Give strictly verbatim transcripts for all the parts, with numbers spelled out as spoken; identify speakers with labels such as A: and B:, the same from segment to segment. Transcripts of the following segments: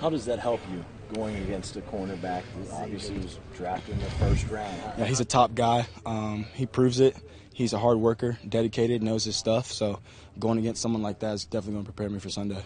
A: How does that help you going against a cornerback who obviously was drafted in the first round?
B: Yeah, he's a top guy. Um, he proves it. He's a hard worker, dedicated, knows his stuff. So going against someone like that is definitely going to prepare me for Sunday.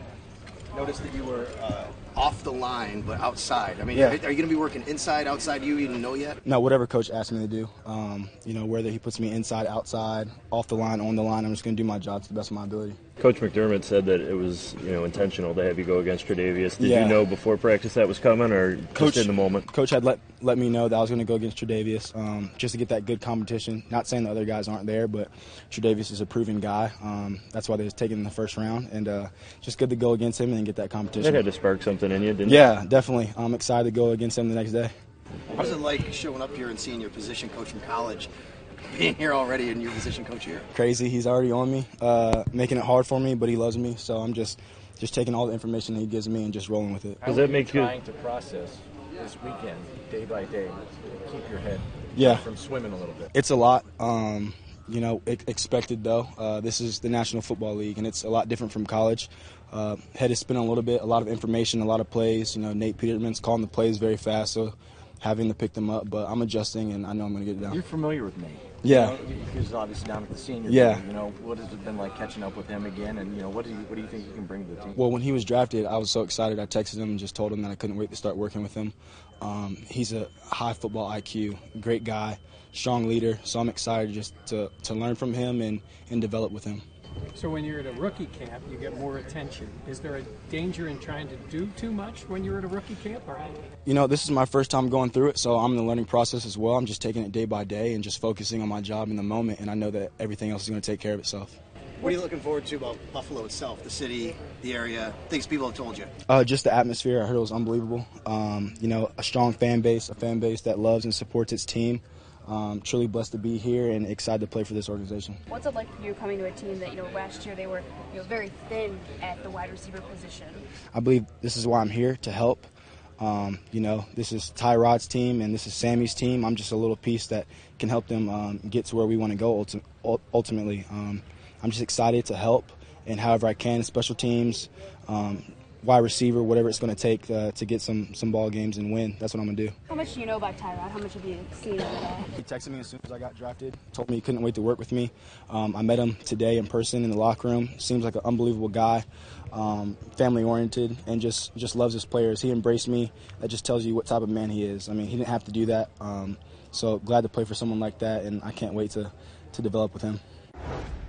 C: Noticed that you were uh, off the line, but outside. I mean,
B: Yeah.
C: are you going to be working inside, outside? Do you even know yet?
B: No, whatever coach asks me to do. Um, you know, whether he puts me inside, outside, off the line, on the line, I'm just going to do my job to the best of my ability.
D: Coach McDermott said that it was, you know, intentional to have you go against Tre'Davious. Did
B: Yeah.
D: you know before practice that was coming, or
B: Coach,
D: just in the moment?
B: Coach had let let me know that I was going to go against Tre'Davious, um, just to get that good competition. Not saying the other guys aren't there, but Tre'Davious is a proven guy. Um, that's why they was taken in the first round, and uh, just good to go against him and get that competition.
D: That had to spark something in you, didn't
B: Yeah, definitely. I'm excited to go against him the next day.
C: What is it like showing up here and seeing your position coach from college, being here already and your position coach here?
B: Crazy. He's already on me, uh, making it hard for me, but he loves me. So I'm just, just taking all the information that he gives me and just rolling with it.
D: Does that make you
A: trying to process this weekend, day by day, to keep your head
B: Yeah.
A: from swimming a little bit?
B: It's a lot. Um, you know, e- expected though. Uh, this is the National Football League, and it's a lot different from college. Uh, head is spinning a little bit. A lot of information, a lot of plays. You know, Nate Peterman's calling the plays very fast, so having to pick them up. But I'm adjusting, and I know I'm going to get it down.
A: You're familiar with Nate.
B: Yeah.
A: You know, because obviously down at the senior
B: Yeah.
A: team, you know, what has it been like catching up with him again? And, you know, what do you, what do you think he can bring to the team?
B: Well, when he was drafted, I was so excited. I texted him and just told him that I couldn't wait to start working with him. Um, he's a high football I Q, great guy, strong leader. So I'm excited just to, to learn from him and, and develop with him.
E: So when you're at a rookie camp, you get more attention. Is there a danger in trying to do too much when you're at a rookie camp? Or
B: You know, this is my first time going through it, so I'm in the learning process as well. I'm just taking it day by day and just focusing on my job in the moment, and I know that everything else is going to take care of itself.
C: What are you looking forward to about Buffalo itself, the city, the area, things people have told you?
B: Uh, just the atmosphere. I heard it was unbelievable. Um, you know, a strong fan base, a fan base that loves and supports its team. Um, truly blessed to be here and excited to play for this organization.
F: What's it like for you coming to a team that, you know, last year they were, you know, very thin at the wide receiver position?
B: I believe this is why I'm here, to help. Um, you know, this is Tyrod's team and this is Sammy's team. I'm just a little piece that can help them um, get to where we want to go ulti- ultimately. Um, I'm just excited to help and however I can, special teams, um, wide receiver, whatever it's going to take uh, to get some some ball games and win. That's what I'm going to do.
F: How much do you know about Tyrod? How much have you seen of it?
B: He texted me as soon as I got drafted, told me he couldn't wait to work with me. Um, I met him today in person in the locker room. Seems like an unbelievable guy, um, family-oriented, and just, just loves his players. He embraced me. That just tells you what type of man he is. I mean, he didn't have to do that. Um, so glad to play for someone like that, and I can't wait to, to develop with him.